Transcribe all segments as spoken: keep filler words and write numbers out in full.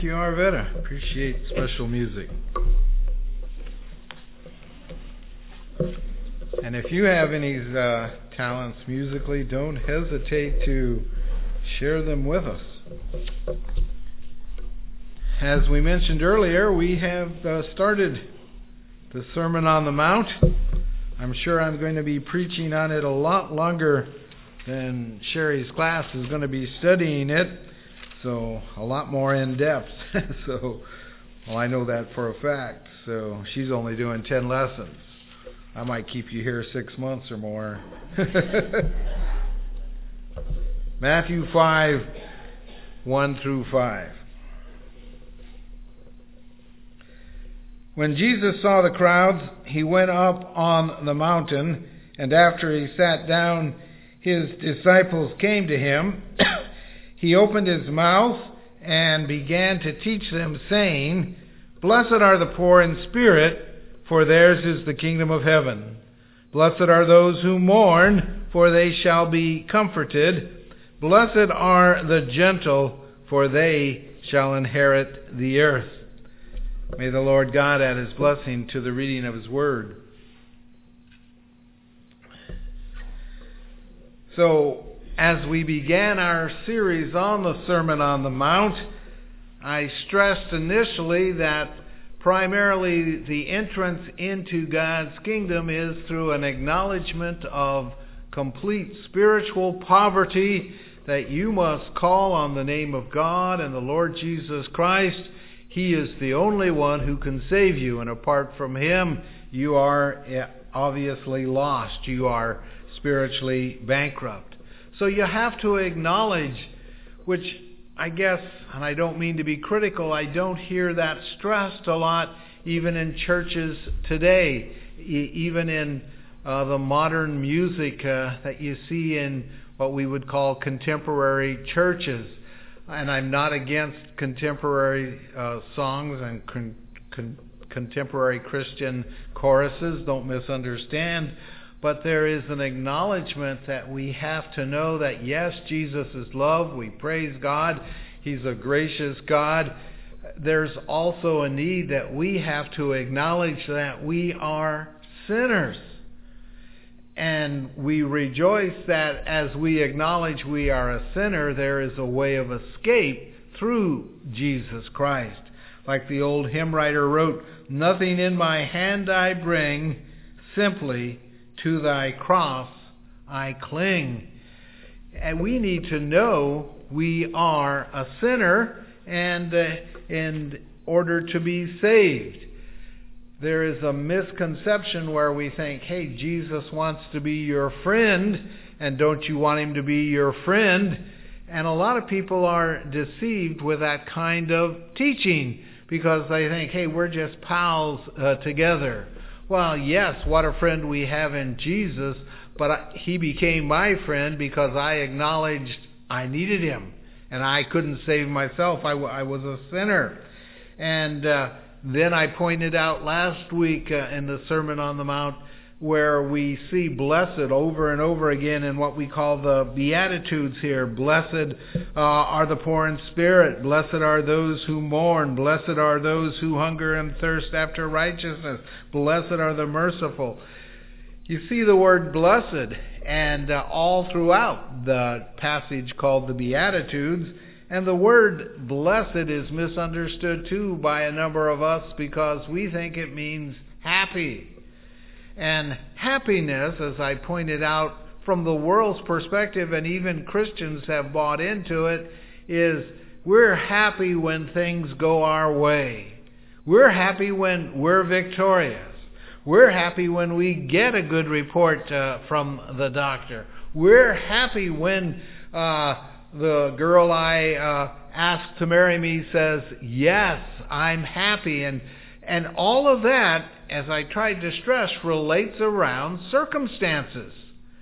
Thank you, Arvetta. Appreciate special music. And if you have any uh, talents musically, don't hesitate to share them with us. As we mentioned earlier, we have uh, started the Sermon on the Mount. I'm sure I'm going to be preaching on it a lot longer than Sherry's class is going to be studying it. So a lot more in depth. so, well, I know that for a fact. So she's only doing ten lessons. I might keep you here six months or more. Matthew five, one through five. When Jesus saw the crowds, he went up on the mountain, and after he sat down, his disciples came to him. He opened his mouth and began to teach them, saying, "Blessed are the poor in spirit, for theirs is the kingdom of heaven. Blessed are those who mourn, for they shall be comforted. Blessed are the gentle, for they shall inherit the earth." May the Lord God add his blessing to the reading of his word. So, as we began our series on the Sermon on the Mount, I stressed initially that primarily the entrance into God's kingdom is through an acknowledgement of complete spiritual poverty, that you must call on the name of God and the Lord Jesus Christ. He is the only one who can save you, and apart from him, you are obviously lost. You are spiritually bankrupt. So you have to acknowledge, which I guess, and I don't mean to be critical, I don't hear that stressed a lot even in churches today, e- even in uh, the modern music uh, that you see in what we would call contemporary churches. And I'm not against contemporary uh, songs and con- con- contemporary Christian choruses, don't misunderstand. But there is an acknowledgement that we have to know that, yes, Jesus is love. We praise God. He's a gracious God. There's also a need that we have to acknowledge that we are sinners. And we rejoice that as we acknowledge we are a sinner, there is a way of escape through Jesus Christ. Like the old hymn writer wrote, "Nothing in my hand I bring, simply to thy cross I cling." And we need to know we are a sinner, and uh, in order to be saved. There is a misconception where we think, hey, Jesus wants to be your friend, and don't you want him to be your friend? And a lot of people are deceived with that kind of teaching because they think, hey, we're just pals uh, together. Well, yes, what a friend we have in Jesus, but I, he became my friend because I acknowledged I needed him, and I couldn't save myself. I, I was a sinner. And uh, then I pointed out last week uh, in the Sermon on the Mount where we see blessed over and over again in what we call the Beatitudes here. Blessed uh, are the poor in spirit. Blessed are those who mourn. Blessed are those who hunger and thirst after righteousness. Blessed are the merciful. You see the word blessed and uh, all throughout the passage called the Beatitudes. And the word blessed is misunderstood too by a number of us because we think it means happy. And happiness, as I pointed out, from the world's perspective, and even Christians have bought into it, is we're happy when things go our way. We're happy when we're victorious. We're happy when we get a good report uh, from the doctor. We're happy when uh, the girl I uh, asked to marry me says, yes, I'm happy. And and all of that, as I tried to stress, relates around circumstances.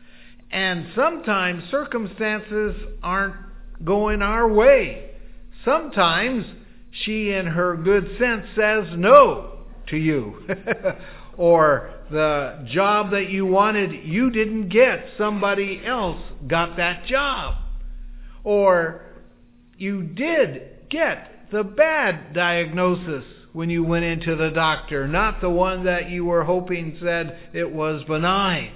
And sometimes circumstances aren't going our way. Sometimes she, in her good sense, says no to you. Or the job that you wanted, you didn't get. Somebody else got that job. Or you did get the bad diagnosis when you went into the doctor, not the one that you were hoping said it was benign.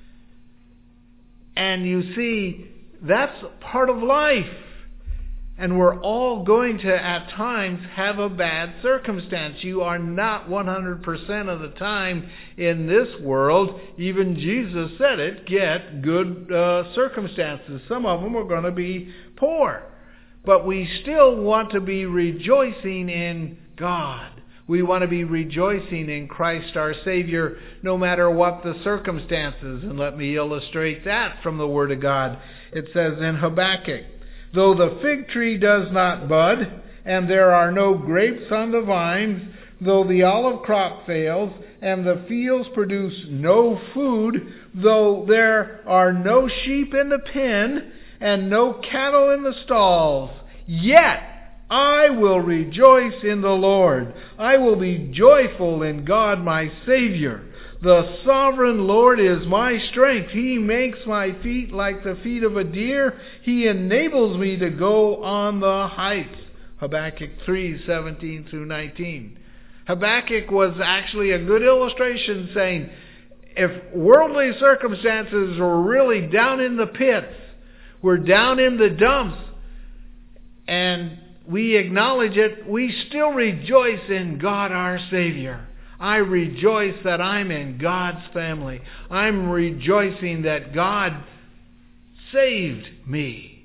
And you see, that's part of life. And we're all going to, at times, have a bad circumstance. You are not one hundred percent of the time in this world, even Jesus said it, get good uh, circumstances. Some of them are going to be poor. But we still want to be rejoicing in God. We want to be rejoicing in Christ our Savior, no matter what the circumstances. And let me illustrate that from the Word of God. It says in Habakkuk, though the fig tree does not bud, and there are no grapes on the vines, though the olive crop fails, and the fields produce no food, though there are no sheep in the pen, and no cattle in the stalls, yet I will rejoice in the Lord. I will be joyful in God my Savior. The sovereign Lord is my strength. He makes my feet like the feet of a deer. He enables me to go on the heights. Habakkuk three, seventeen through nineteen. Habakkuk was actually a good illustration saying, if worldly circumstances were really down in the pits, we're down in the dumps, and we acknowledge it, we still rejoice in God our Savior. I rejoice that I'm in God's family. I'm rejoicing that God saved me.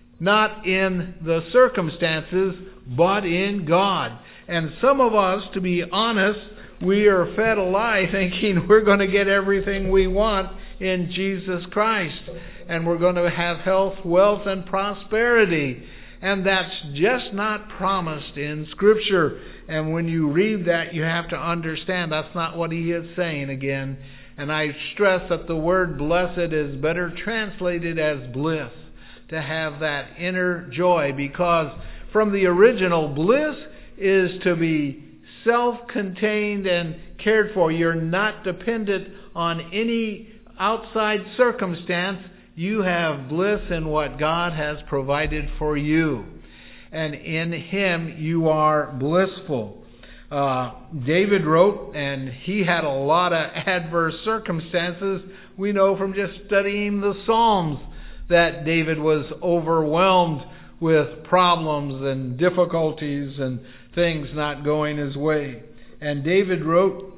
Not in the circumstances, but in God. And some of us, to be honest, we are fed a lie thinking we're going to get everything we want in Jesus Christ. And we're going to have health, wealth, and prosperity. And that's just not promised in Scripture. And when you read that, you have to understand that's not what he is saying again. And I stress that the word blessed is better translated as bliss, to have that inner joy. Because from the original, bliss is to be self-contained and cared for. You're not dependent on any outside circumstance. You have bliss in what God has provided for you. And in Him you are blissful. Uh, David wrote, and he had a lot of adverse circumstances. We know from just studying the Psalms that David was overwhelmed with problems and difficulties and things not going his way. And David wrote,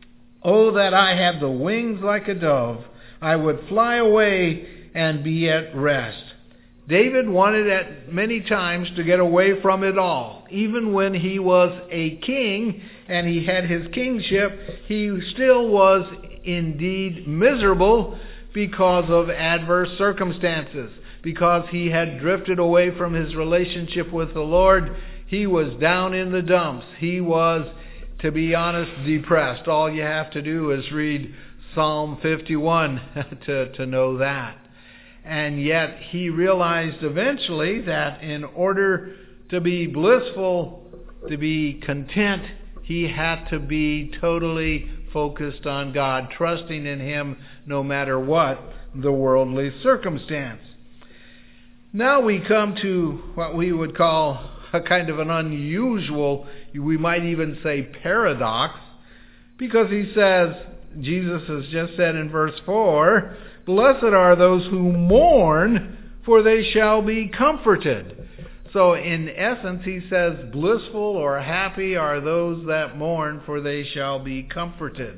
oh, that I had the wings like a dove. I would fly away and be at rest. David wanted at many times to get away from it all. Even when he was a king and he had his kingship, he still was indeed miserable because of adverse circumstances. Because he had drifted away from his relationship with the Lord, he was down in the dumps. He was, to be honest, depressed. All you have to do is read Psalm fifty-one to, to know that. And yet he realized eventually that in order to be blissful, to be content, he had to be totally focused on God, trusting in Him no matter what the worldly circumstance. Now we come to what we would call a kind of an unusual, we might even say paradox, because he says, Jesus has just said in verse four, blessed are those who mourn, for they shall be comforted. So in essence, he says, blissful or happy are those that mourn, for they shall be comforted.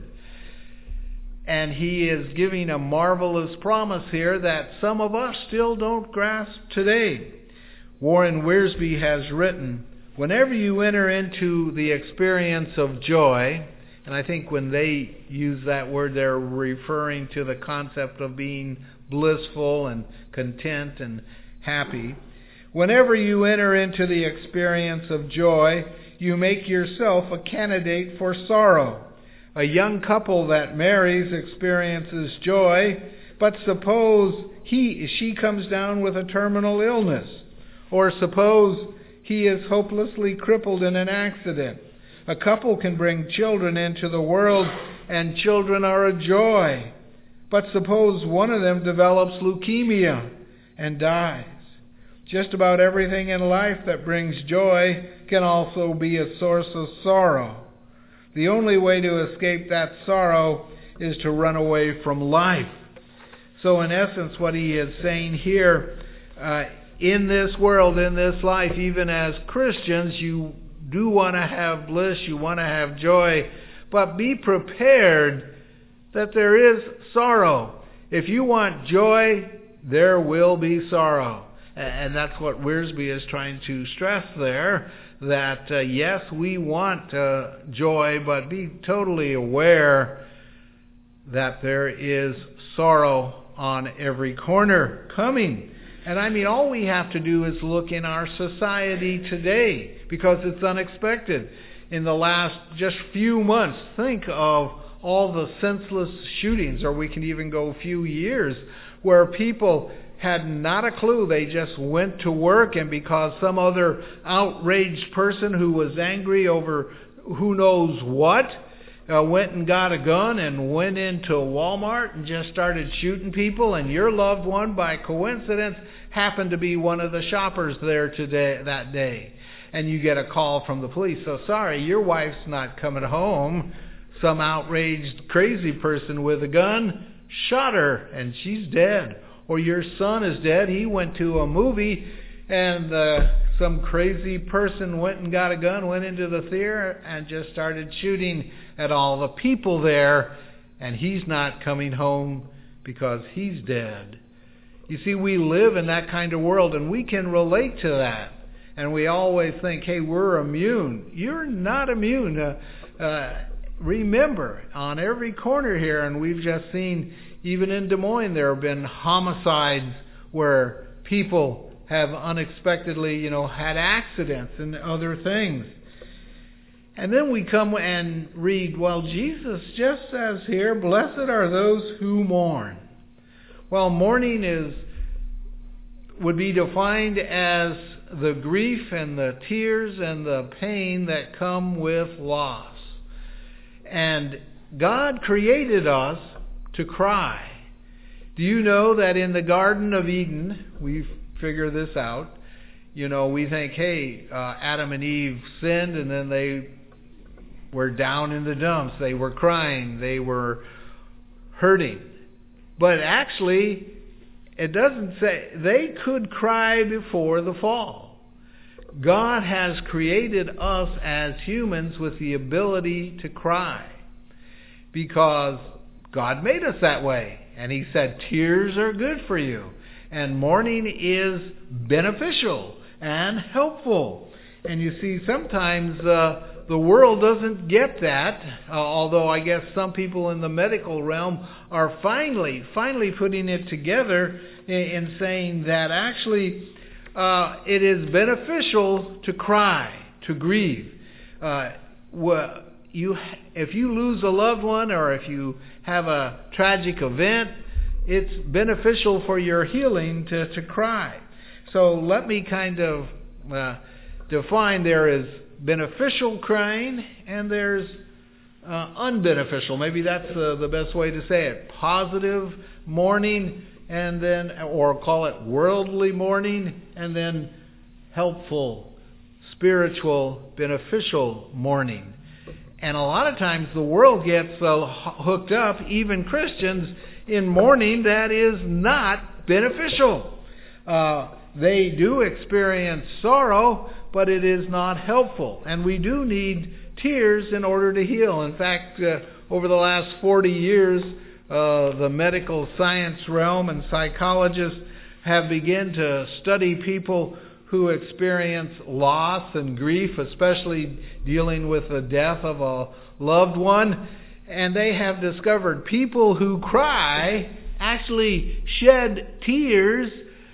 And he is giving a marvelous promise here that some of us still don't grasp today. Warren Wiersbe has written, whenever you enter into the experience of joy, and I think when they use that word, they're referring to the concept of being blissful and content and happy. Whenever you enter into the experience of joy, you make yourself a candidate for sorrow. A young couple that marries experiences joy, but suppose he, she comes down with a terminal illness, or suppose he is hopelessly crippled in an accident. A couple can bring children into the world, and children are a joy. But suppose one of them develops leukemia and dies. Just about everything in life that brings joy can also be a source of sorrow. The only way to escape that sorrow is to run away from life. So in essence, what he is saying here, uh, in this world, in this life, even as Christians, you do want to have bliss, you want to have joy, but be prepared that there is sorrow. If you want joy, there will be sorrow. And that's what Wiersbe is trying to stress there, that uh, yes, we want uh, joy, but be totally aware that there is sorrow on every corner coming. And I mean, all we have to do is look in our society today, because it's unexpected. In the last just few months, think of all the senseless shootings, or we can even go a few years, where people had not a clue. They just went to work, and because some other outraged person who was angry over who knows what uh, went and got a gun and went into Walmart and just started shooting people, and your loved one, by coincidence, happened to be one of the shoppers there today that day. And you get a call from the police. So sorry, your wife's not coming home. Some outraged crazy person with a gun shot her and she's dead. Or your son is dead. He went to a movie and uh, some crazy person went and got a gun, went into the theater and just started shooting at all the people there. And he's not coming home because he's dead. You see, we live in that kind of world, and we can relate to that. And we always think, hey, we're immune. You're not immune. Uh, uh, remember, on every corner here, and we've just seen, even in Des Moines, there have been homicides where people have unexpectedly, you know, had accidents and other things. And then we come and read, well, Jesus just says here, blessed are those who mourn. Well, mourning is would be defined as the grief and the tears and the pain that come with loss. And God created us to cry. Do you know that in the Garden of Eden, we figure this out, you know, we think, hey, uh, Adam and Eve sinned and then they were down in the dumps. They were crying. They were hurting. But actually, it doesn't say, they could cry before the fall. God has created us as humans with the ability to cry, because God made us that way. And He said, tears are good for you. And mourning is beneficial and helpful. And you see, sometimes uh, the world doesn't get that, uh, although I guess some people in the medical realm are finally, finally putting it together in, in saying that actually uh, it is beneficial to cry, to grieve. Uh, well, you, if you lose a loved one or if you have a tragic event, it's beneficial for your healing to, to cry. So let me kind of uh, define, there is beneficial crying and there's uh, unbeneficial. Maybe that's uh, the best way to say it. Positive mourning, and then, or call it worldly mourning, and then helpful, spiritual, beneficial mourning. And a lot of times the world gets uh, hooked up, even Christians, in mourning that is not beneficial. Uh, they do experience sorrow, but it is not helpful. And we do need tears in order to heal. In fact, uh, over the last forty years, uh, the medical science realm and psychologists have begun to study people who experience loss and grief, especially dealing with the death of a loved one. And they have discovered people who cry, actually shed tears,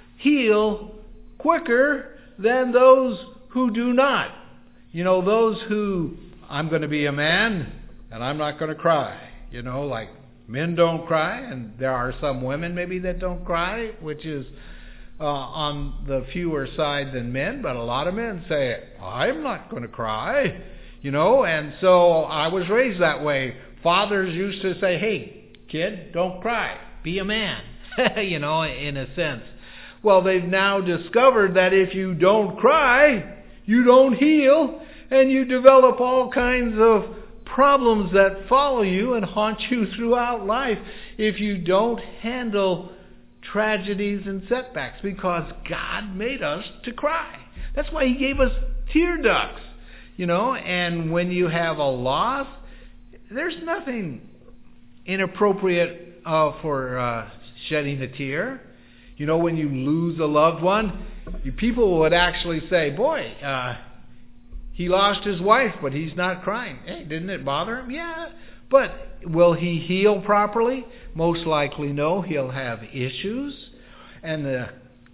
heal quicker than those who do not. You know, those who, I'm going to be a man and I'm not going to cry. You know, like men don't cry, and there are some women maybe that don't cry, which is uh, on the fewer side than men. But a lot of men say, I'm not going to cry. You know, and so I was raised that way. Fathers used to say, hey, kid, don't cry. Be a man, you know, in a sense. Well, they've now discovered that if you don't cry, you don't heal, and you develop all kinds of problems that follow you and haunt you throughout life if you don't handle tragedies and setbacks, because God made us to cry. That's why He gave us tear ducts, you know, and when you have a loss, there's nothing inappropriate uh, for uh, shedding a tear. You know, when you lose a loved one, you, people would actually say, boy, uh, he lost his wife, but he's not crying. Hey, didn't it bother him? Yeah. But will he heal properly? Most likely no. He'll have issues. And the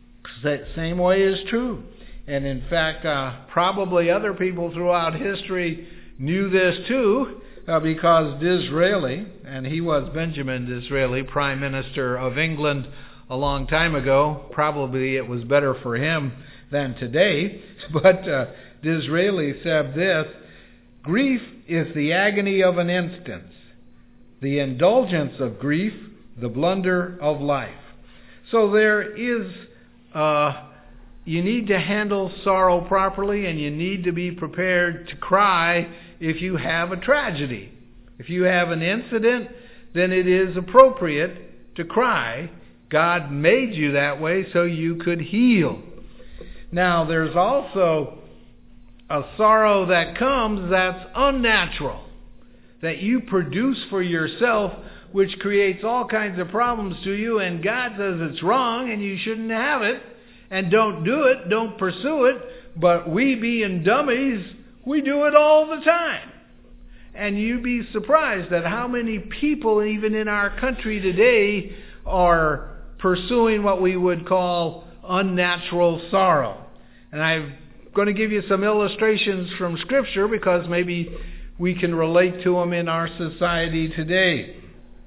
same way is true. And in fact, uh, probably other people throughout history knew this too, uh, because Disraeli, and he was Benjamin Disraeli, Prime Minister of England a long time ago. Probably it was better for him than today. But uh, Disraeli said this: grief is the agony of an instant, the indulgence of grief, the blunder of life. So there is, uh, you need to handle sorrow properly, and you need to be prepared to cry if you have a tragedy. If you have an incident, then it is appropriate to cry. God made you that way so you could heal. Now, there's also a sorrow that comes that's unnatural, that you produce for yourself, which creates all kinds of problems to you, and God says it's wrong and you shouldn't have it, and don't do it, don't pursue it. But we, being dummies, we do it all the time. And you'd be surprised at how many people, even in our country today, are pursuing what we would call unnatural sorrow. And I'm going to give you some illustrations from Scripture because maybe we can relate to them in our society today.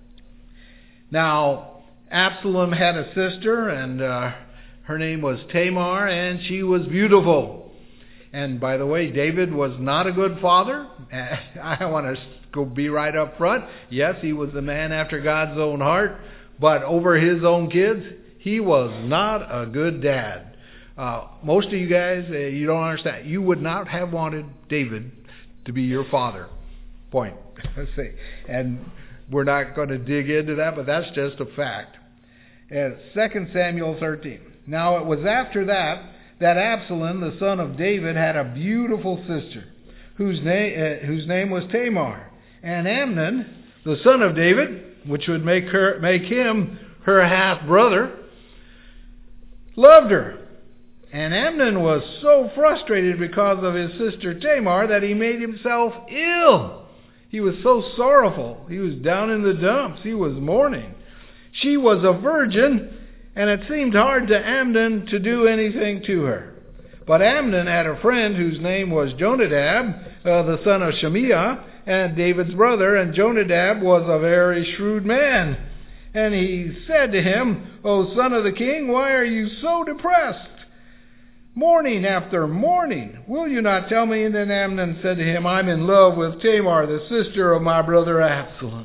Now, Absalom had a sister, and uh, her name was Tamar, and she was beautiful. And by the way, David was not a good father. I want to go be right up front. Yes, he was the man after God's own heart, but over his own kids, he was not a good dad. Uh, most of you guys, uh, you don't understand. You would not have wanted David to be your father. Point. Let's see. And we're not going to dig into that, but that's just a fact. And Second Samuel thirteen. Now it was after that that Absalom, the son of David, had a beautiful sister whose name uh, whose name was Tamar. And Amnon, the son of David, which would make her make him her half brother, loved her. And Amnon was so frustrated because of his sister Tamar that he made himself ill. He was so sorrowful. He was down in the dumps. He was mourning. She was a virgin, and it seemed hard to Amnon to do anything to her. But Amnon had a friend whose name was Jonadab, uh, the son of Shemiah, and David's brother, and Jonadab was a very shrewd man. And he said to him, "O son of the king, why are you so depressed? Morning after morning, will you not tell me?" And then Amnon said to him, "I'm in love with Tamar, the sister of my brother Absalom."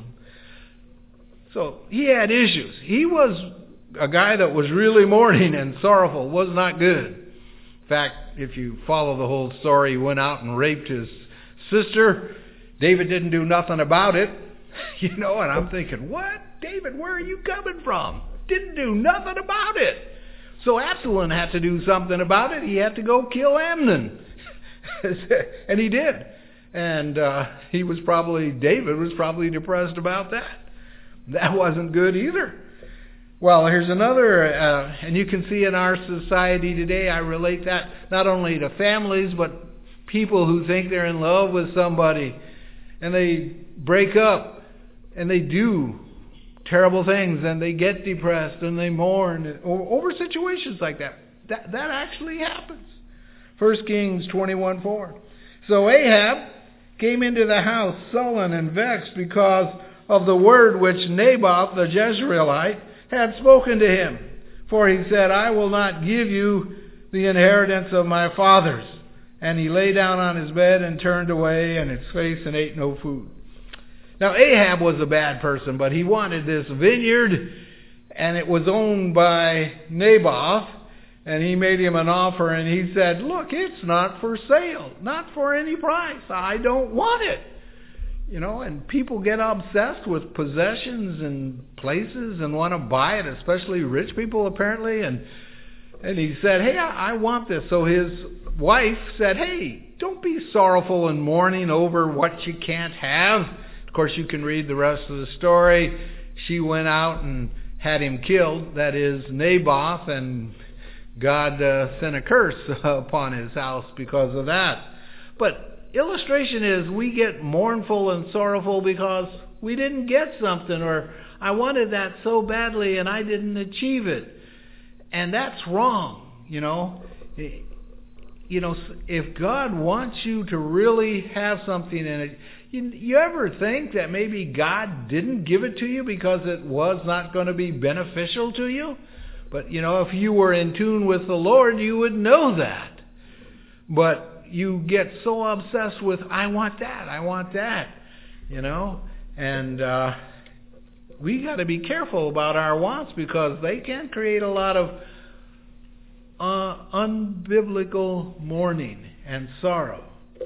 So he had issues. He was a guy that was really mourning and sorrowful, was not good. In fact, if you follow the whole story, he went out and raped his sister. David didn't do nothing about it. You know, and I'm thinking, what? David, where are you coming from? Didn't do nothing about it. So Absalom had to do something about it. He had to go kill Amnon. And he did. And uh, he was probably, David was probably depressed about that. That wasn't good either. Well, here's another, uh, and you can see in our society today, I relate that not only to families, but people who think they're in love with somebody, and they break up, and they do terrible things, and they get depressed, and they mourn over situations like that. That, that actually happens. First Kings twenty-one four. So Ahab came into the house sullen and vexed because of the word which Naboth the Jezreelite had spoken to him. For he said, "I will not give you the inheritance of my fathers." And he lay down on his bed and turned away and his face and ate no food. Now Ahab was a bad person, but he wanted this vineyard, and it was owned by Naboth. And he made him an offer, and he said, look, it's not for sale, not for any price. I don't want it. You know, and people get obsessed with possessions and places and want to buy it, especially rich people apparently. And and he said, hey, I, I want this. So his wife said, hey, don't be sorrowful and mourning over what you can't have. Of course, you can read the rest of the story. She went out and had him killed, that is Naboth, and God uh, sent a curse upon his house because of that. But illustration is we get mournful and sorrowful because we didn't get something, or I wanted that so badly and I didn't achieve it. And that's wrong, you know. You know, if God wants you to really have something in it, you, you ever think that maybe God didn't give it to you because it was not going to be beneficial to you? But, you know, if you were in tune with the Lord, you would know that. But you get so obsessed with, I want that, I want that, you know. And uh, we got to be careful about our wants because they can create a lot of uh, unbiblical mourning and sorrow.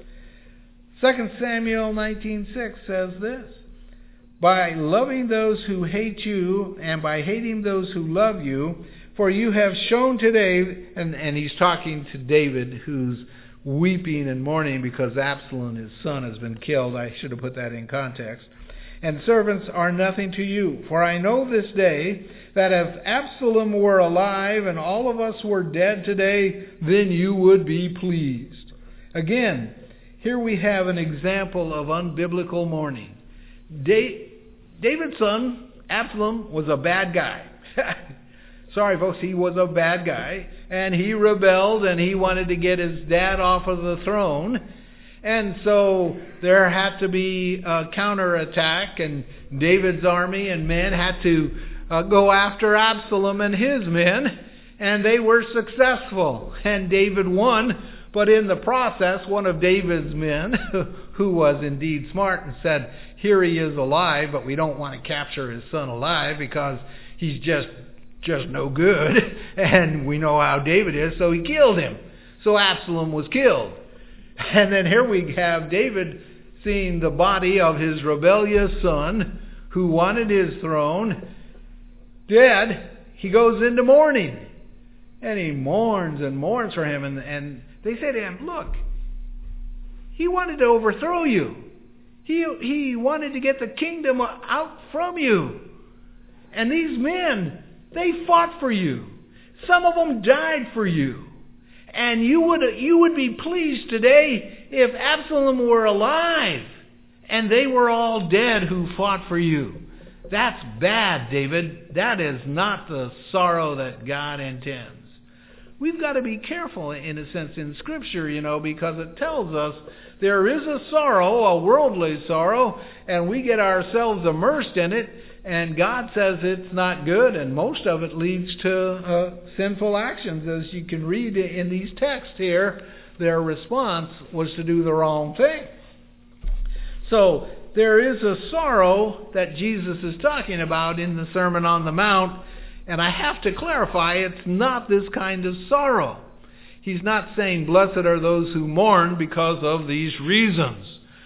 Second Samuel nineteen six says this, by loving those who hate you and by hating those who love you, for you have shown today, and, and he's talking to David, who's weeping and mourning because Absalom, his son, has been killed. I should have put that in context. And servants are nothing to you. For I know this day that if Absalom were alive and all of us were dead today, then you would be pleased. Again, here we have an example of unbiblical mourning. Da- David's son, Absalom, was a bad guy. Sorry, folks, he was a bad guy. And he rebelled and he wanted to get his dad off of the throne. And so there had to be a counterattack, and David's army and men had to uh, go after Absalom and his men, and they were successful. And David won, but in the process, one of David's men, who was indeed smart, and said, here he is alive, but we don't want to capture his son alive because he's just just no good, and we know how David is, so he killed him. So Absalom was killed. And then here we have David seeing the body of his rebellious son, who wanted his throne, dead. He goes into mourning. And he mourns and mourns for him. And, and they say to him, look, he wanted to overthrow you. He, he wanted to get the kingdom out from you. And these men, they fought for you. Some of them died for you. And you would you would be pleased today if Absalom were alive and they were all dead who fought for you. That's bad, David. That is not the sorrow that God intends. We've got to be careful, in a sense, in Scripture, you know, because it tells us there is a sorrow, a worldly sorrow, and we get ourselves immersed in it. And God says it's not good, and most of it leads to uh, sinful actions. As you can read in these texts here, their response was to do the wrong thing. So there is a sorrow that Jesus is talking about in the Sermon on the Mount, and I have to clarify, it's not this kind of sorrow. He's not saying, blessed are those who mourn because of these reasons.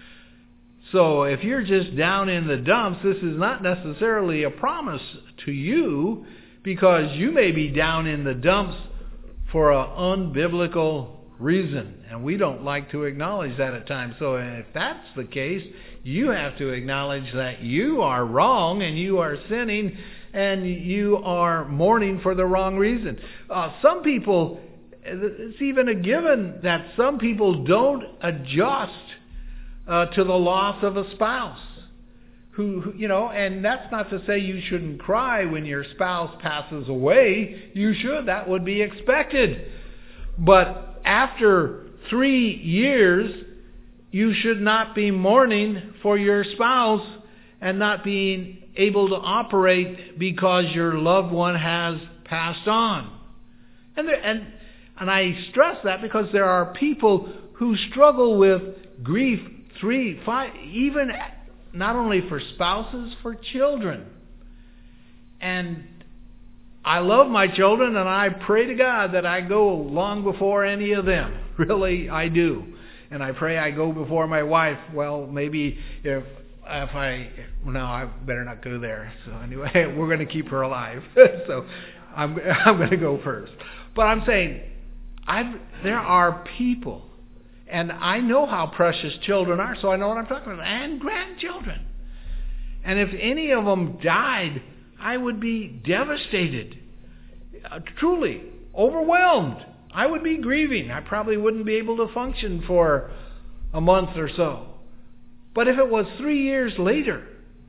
So if you're just down in the dumps, this is not necessarily a promise to you, because you may be down in the dumps for an unbiblical reason. And we don't like to acknowledge that at times. So if that's the case, you have to acknowledge that you are wrong and you are sinning and you are mourning for the wrong reason. Uh, some people, it's even a given that some people don't adjust Uh, to the loss of a spouse, who, who, you know, and that's not to say you shouldn't cry when your spouse passes away. You should. That would be expected. But after three years, you should not be mourning for your spouse and not being able to operate because your loved one has passed on. And there, and and I stress that because there are people who struggle with grief. Three, five, even not only for spouses, for children. And I love my children, and I pray to God that I go long before any of them. Really, I do. And I pray I go before my wife. Well, maybe if if I... No, I better not go there. So anyway, we're going to keep her alive. So I'm, I'm going to go first. But I'm saying, I've, there are people, and I know how precious children are, so I know what I'm talking about, and grandchildren. And if any of them died, I would be devastated, uh, truly overwhelmed. I would be grieving. I probably wouldn't be able to function for a month or so. But if it was three years later,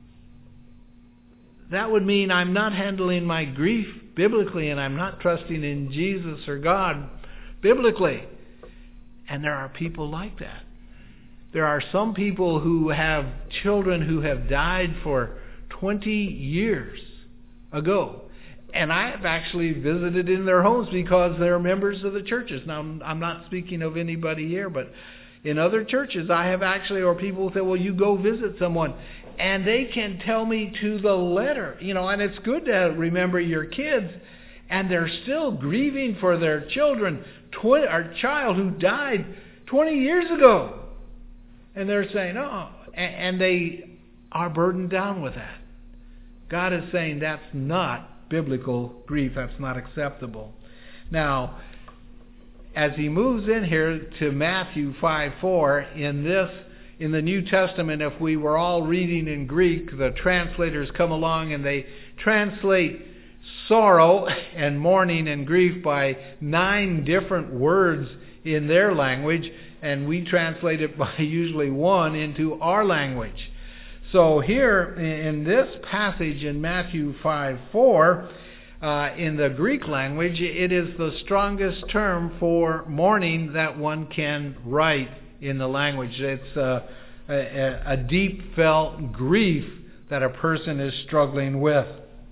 that would mean I'm not handling my grief biblically, and I'm not trusting in Jesus or God biblically. And there are people like that. There are some people who have children who have died for twenty years ago. And I have actually visited in their homes because they're members of the churches. Now, I'm not speaking of anybody here, but in other churches I have actually, or people say, well, you go visit someone, and they can tell me to the letter, you know, and it's good to remember your kids, and they're still grieving for their children, tw- or child who died twenty years ago. And they're saying, oh, and they are burdened down with that. God is saying that's not biblical grief. That's not acceptable. Now, as he moves in here to Matthew five four, in this, in the New Testament, if we were all reading in Greek, the translators come along and they translate sorrow and mourning and grief by nine different words in their language, and we translate it by usually one into our language. So here in this passage in Matthew five four, uh, in the Greek language, it is the strongest term for mourning that one can write in the language. It's uh, a, a deep felt grief that a person is struggling with.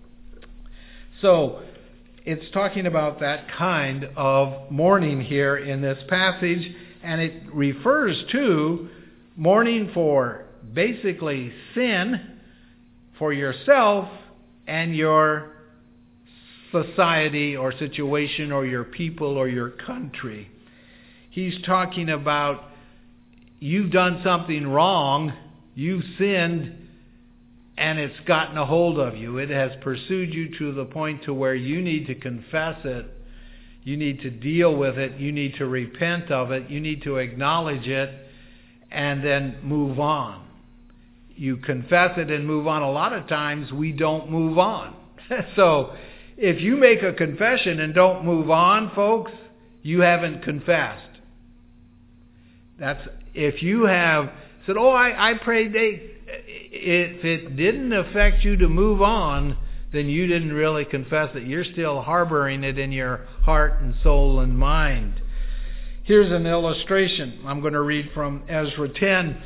So it's talking about that kind of mourning here in this passage, and it refers to mourning for basically sin for yourself and your society or situation or your people or your country. He's talking about you've done something wrong, you've sinned, and it's gotten a hold of you. It has pursued you to the point to where you need to confess it. You need to deal with it. You need to repent of it. You need to acknowledge it and then move on. You confess it and move on. A lot of times we don't move on. So if you make a confession and don't move on, folks, you haven't confessed. That's if you have said, oh, I, I prayed, they, if it didn't affect you to move on, then you didn't really confess it. You're still harboring it in your heart and soul and mind. Here's an illustration. I'm going to read from Ezra ten.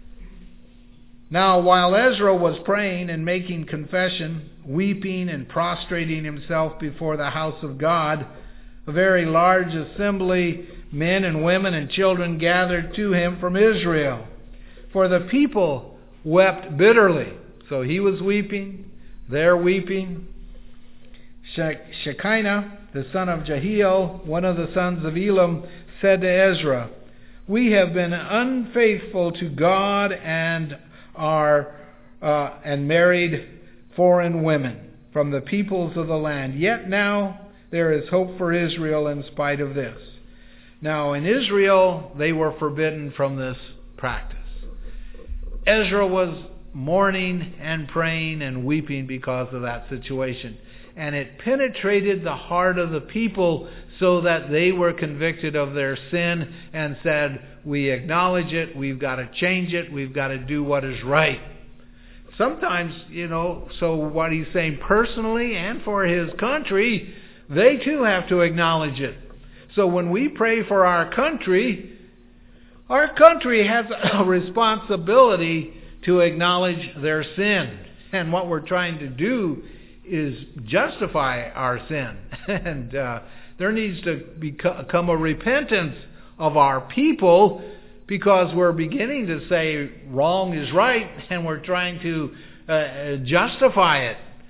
Now, while Ezra was praying and making confession, weeping and prostrating himself before the house of God, a very large assembly, men and women and children, gathered to him from Israel. For the people wept bitterly. So he was weeping, they're weeping. Shekinah, the son of Jehiel, one of the sons of Elam, said to Ezra, we have been unfaithful to God and are uh, and married foreign women from the peoples of the land. Yet now there is hope for Israel in spite of this. Now in Israel they were forbidden from this practice. Ezra was mourning and praying and weeping because of that situation. And it penetrated the heart of the people so that they were convicted of their sin and said, we acknowledge it, we've got to change it, we've got to do what is right. Sometimes, you know, so what he's saying personally and for his country, they too have to acknowledge it. So when we pray for our country, our country has a responsibility to acknowledge their sin. And what we're trying to do is justify our sin. And uh, there needs to become a repentance of our people because we're beginning to say wrong is right and we're trying to uh, justify it.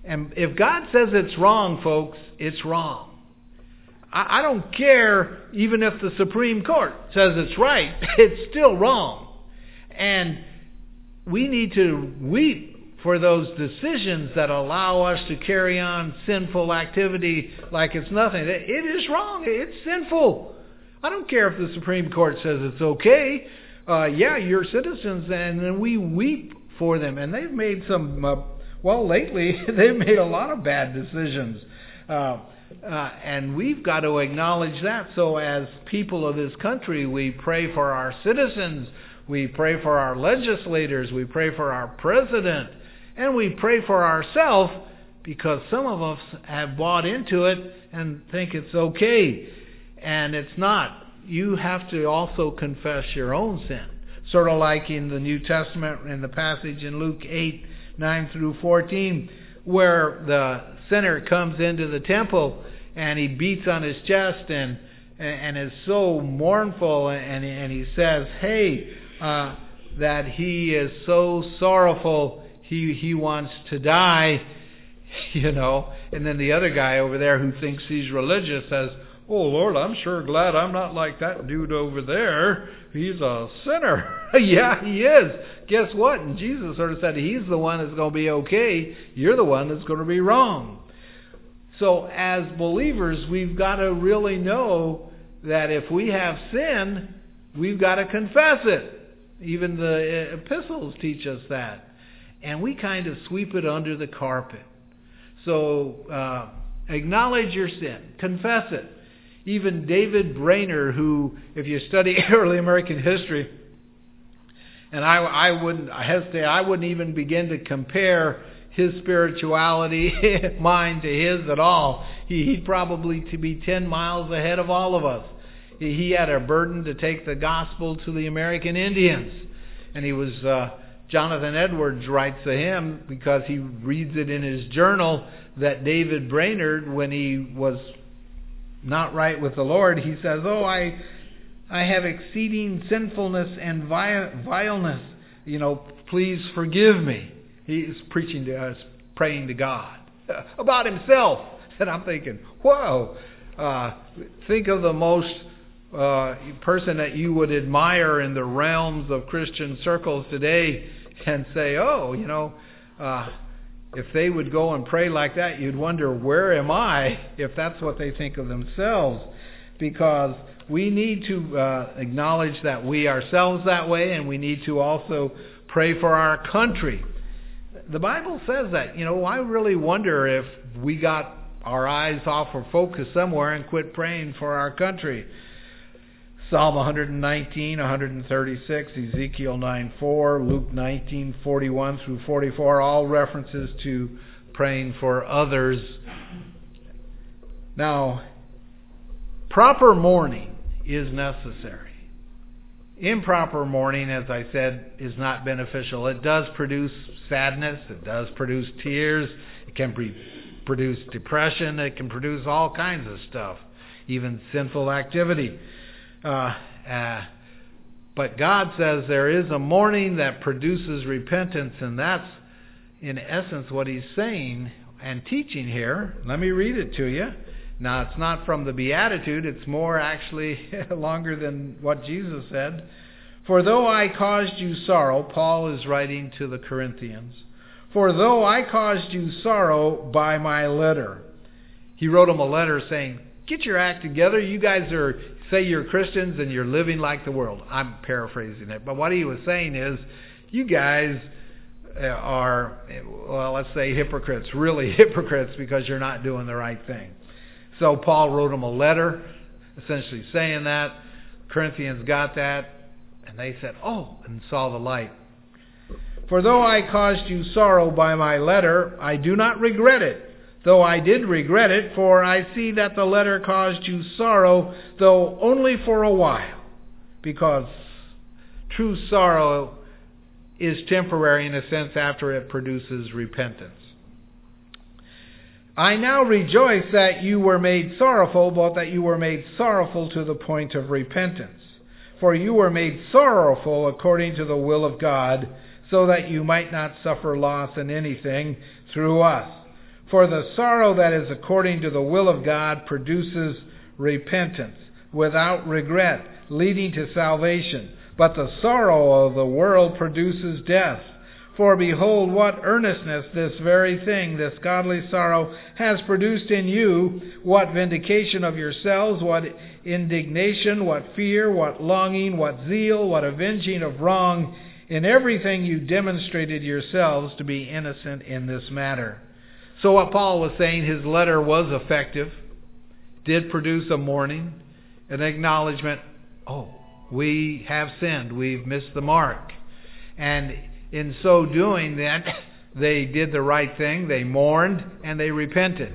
And if God says it's wrong, folks, it's wrong. I, I don't care even if the Supreme Court says it's right. It's still wrong. And we need to weep for those decisions that allow us to carry on sinful activity like it's nothing. It is wrong. It's sinful. I don't care if the Supreme Court says it's okay. Uh, yeah, you're citizens, and then we weep for them. And they've made some, uh, well, lately, they've made a lot of bad decisions. Uh, uh, and we've got to acknowledge that. So as people of this country, we pray for our citizens. We pray for our legislators. We pray for our president. And we pray for ourselves because some of us have bought into it and think it's okay. And it's not. You have to also confess your own sin. Sort of like in the New Testament, in the passage in Luke eight, nine through fourteen, where the sinner comes into the temple and he beats on his chest and and is so mournful, and, and he says, hey, uh, that he is so sorrowful, he he wants to die, you know. And then the other guy over there who thinks he's religious says, oh, Lord, I'm sure glad I'm not like that dude over there. He's a sinner. Yeah, he is. Guess what? And Jesus sort of said, he's the one that's going to be okay. You're the one that's going to be wrong. So as believers, we've got to really know that if we have sin, we've got to confess it. Even the epistles teach us that. And we kind of sweep it under the carpet. So uh, acknowledge your sin. Confess it. Even David Brainerd, who, if you study early American history, and I, I wouldn't I hesitate, I wouldn't even begin to compare his spirituality, mine, to his at all. He, he'd probably to be ten miles ahead of all of us. He, he had a burden to take the gospel to the American Indians, and he was. Uh, Jonathan Edwards writes to him because he reads it in his journal that David Brainerd, when he was not right with the Lord, he says, oh, I I have exceeding sinfulness and vileness. You know, please forgive me. He's preaching to us, praying to God about himself. And I'm thinking, whoa, uh, think of the most uh, person that you would admire in the realms of Christian circles today and say, oh, you know, uh, if they would go and pray like that, you'd wonder, where am I, if that's what they think of themselves? Because we need to uh, acknowledge that we ourselves that way, and we need to also pray for our country. The Bible says that. You know, I really wonder if we got our eyes off or focus somewhere and quit praying for our country. Psalm one nineteen, one thirty-six, Ezekiel nine four, Luke nineteen, forty-one through forty-four, all references to praying for others. Now, proper mourning is necessary. Improper mourning, as I said, is not beneficial. It does produce sadness. It does produce tears. It can pre- produce depression. It can produce all kinds of stuff, even sinful activity. Uh, uh, but God says there is a mourning that produces repentance, and that's in essence what he's saying and teaching here. Let me read it to you. Now, it's not from the Beatitude. It's more actually longer than what Jesus said. For though I caused you sorrow, Paul is writing to the Corinthians, for though I caused you sorrow by my letter. He wrote them a letter saying, get your act together. You guys are, say you're Christians and you're living like the world. I'm paraphrasing it. But what he was saying is, you guys are, well, let's say hypocrites, really hypocrites, because you're not doing the right thing. So Paul wrote them a letter, essentially saying that. Corinthians got that, and they said, oh, and saw the light. For though I caused you sorrow by my letter, I do not regret it. Though I did regret it, for I see that the letter caused you sorrow, though only for a while. Because true sorrow is temporary in a sense after it produces repentance. I now rejoice that you were made sorrowful, but that you were made sorrowful to the point of repentance. For you were made sorrowful according to the will of God, so that you might not suffer loss in anything through us. For the sorrow that is according to the will of God produces repentance without regret, leading to salvation. But the sorrow of the world produces death. For behold, what earnestness this very thing, this godly sorrow, has produced in you, what vindication of yourselves, what indignation, what fear, what longing, what zeal, what avenging of wrong. In everything you demonstrated yourselves to be innocent in this matter. So what Paul was saying, his letter was effective, did produce a mourning, an acknowledgement, oh, we have sinned, we've missed the mark. And in so doing, then, they did the right thing. They mourned and they repented.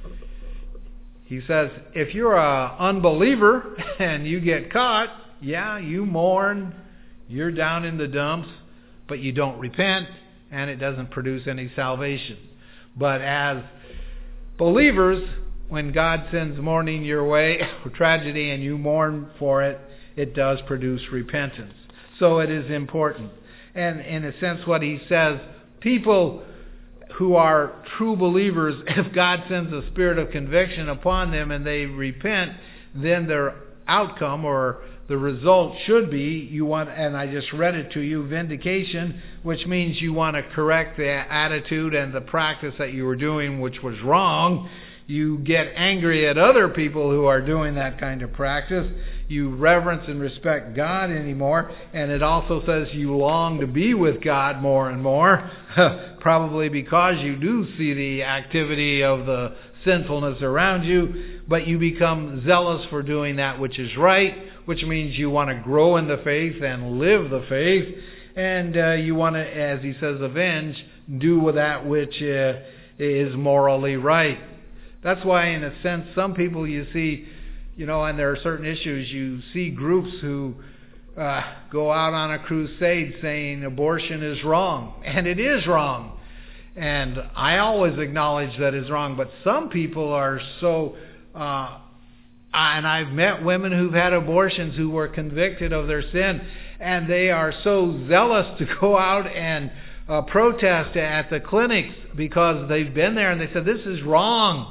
He says, if you're an unbeliever and you get caught, yeah, you mourn, you're down in the dumps, but you don't repent, and it doesn't produce any salvation. But as believers, when God sends mourning your way, or tragedy, and you mourn for it, it does produce repentance. So it is important. And in a sense, what he says, people who are true believers, if God sends a spirit of conviction upon them and they repent, then their outcome or the result should be, you want, and I just read it to you, vindication, which means you want to correct the attitude and the practice that you were doing, which was wrong. You get angry at other people who are doing that kind of practice. You reverence and respect God anymore. And it also says you long to be with God more and more. Probably because you do see the activity of the sinfulness around you. But you become zealous for doing that which is right, which means you want to grow in the faith and live the faith. And uh, you want to, as he says, avenge, do with that which uh, is morally right. That's why, in a sense, some people you see, you know, and there are certain issues, you see groups who uh, go out on a crusade saying abortion is wrong. And it is wrong. And I always acknowledge that it's wrong. But some people are so, uh, and I've met women who've had abortions who were convicted of their sin. And they are so zealous to go out and uh, protest at the clinics because they've been there and they said, this is wrong.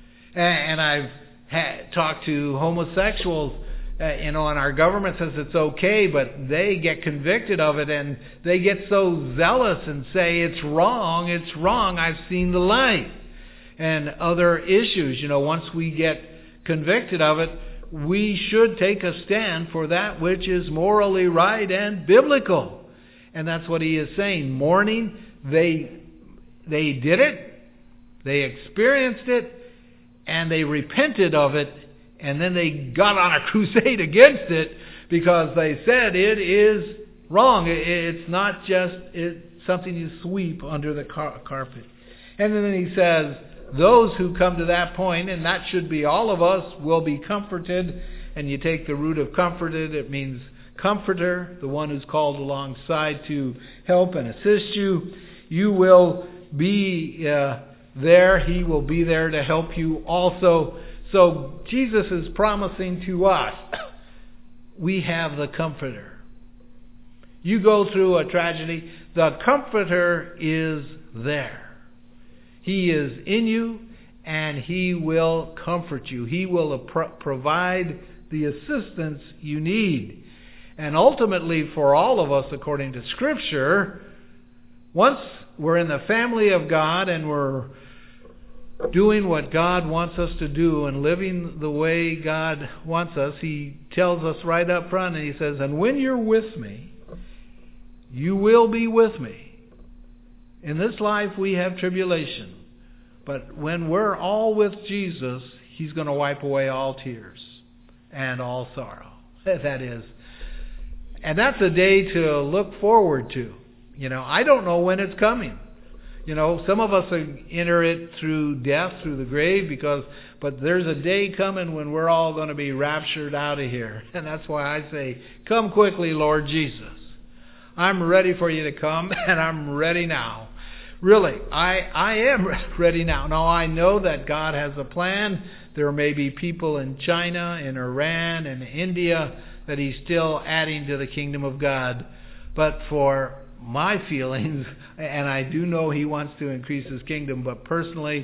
And I've had, talked to homosexuals, uh, you know, and our government says it's okay, but they get convicted of it and they get so zealous and say it's wrong, it's wrong, I've seen the light. And other issues, you know, once we get convicted of it, we should take a stand for that which is morally right and biblical. And that's what he is saying. Mourning, they, they did it, they experienced it, and they repented of it, and then they got on a crusade against it because they said it is wrong. It's not just it's something you sweep under the car- carpet. And then he says, those who come to that point, and that should be all of us, will be comforted. And you take the root of comforted, it means comforter, the one who's called alongside to help and assist you. You will be uh, there. He will be there to help you also. So Jesus is promising to us, we have the Comforter. You go through a tragedy, the Comforter is there. He is in you, and He will comfort you. He will pro- provide the assistance you need. And ultimately, for all of us, according to Scripture, once we're in the family of God and we're doing what God wants us to do and living the way God wants us, He tells us right up front, and He says, and when you're with me, you will be with me. In this life we have tribulation, but when we're all with Jesus, He's going to wipe away all tears and all sorrow. That is. And that's a day to look forward to. You know, I don't know when it's coming. You know, some of us enter it through death, through the grave, because, but there's a day coming when we're all going to be raptured out of here. And that's why I say, come quickly, Lord Jesus. I'm ready for you to come, and I'm ready now. Really, I, I am ready now. Now, I know that God has a plan. There may be people in China, in Iran, and India that He's still adding to the kingdom of God. But for my feelings, and I do know He wants to increase His kingdom, but personally,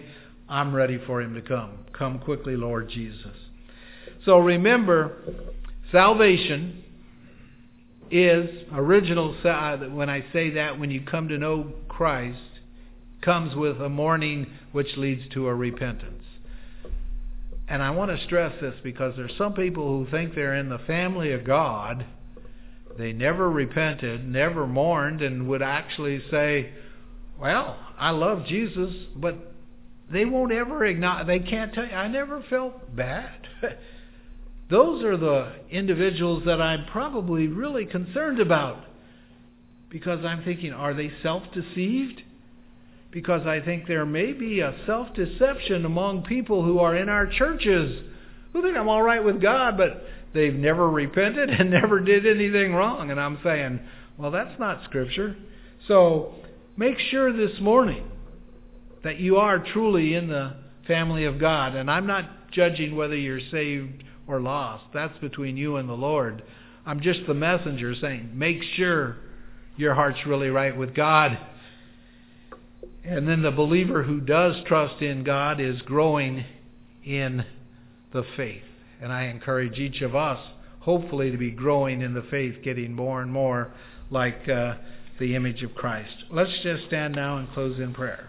I'm ready for Him to come. Come quickly, Lord Jesus. So remember, salvation is original. When I say that, when you come to know Christ, comes with a mourning which leads to a repentance. And I want to stress this because there's some people who think they're in the family of God. They never repented, never mourned, and would actually say, well, I love Jesus, but they won't ever acknowledge, they can't tell you, I never felt bad. Those are the individuals that I'm probably really concerned about. Because I'm thinking, are they self-deceived? Because I think there may be a self-deception among people who are in our churches who think I'm all right with God, but they've never repented and never did anything wrong. And I'm saying, well, that's not Scripture. So make sure this morning that you are truly in the family of God. And I'm not judging whether you're saved or lost. That's between you and the Lord. I'm just the messenger saying, make sure your heart's really right with God. And then the believer who does trust in God is growing in the faith. And I encourage each of us, hopefully, to be growing in the faith, getting more and more like uh, the image of Christ. Let's just stand now and close in prayer.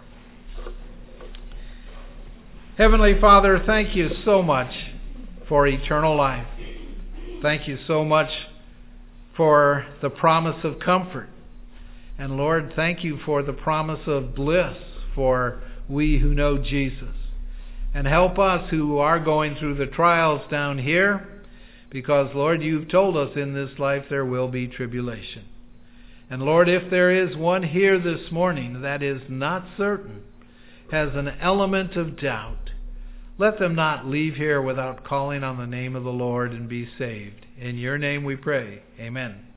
Heavenly Father, thank you so much for eternal life. Thank you so much for the promise of comfort. And Lord, thank you for the promise of bliss for we who know Jesus. And help us who are going through the trials down here, because Lord, you've told us in this life there will be tribulation. And Lord, if there is one here this morning that is not certain, has an element of doubt, let them not leave here without calling on the name of the Lord and be saved. In your name we pray. Amen.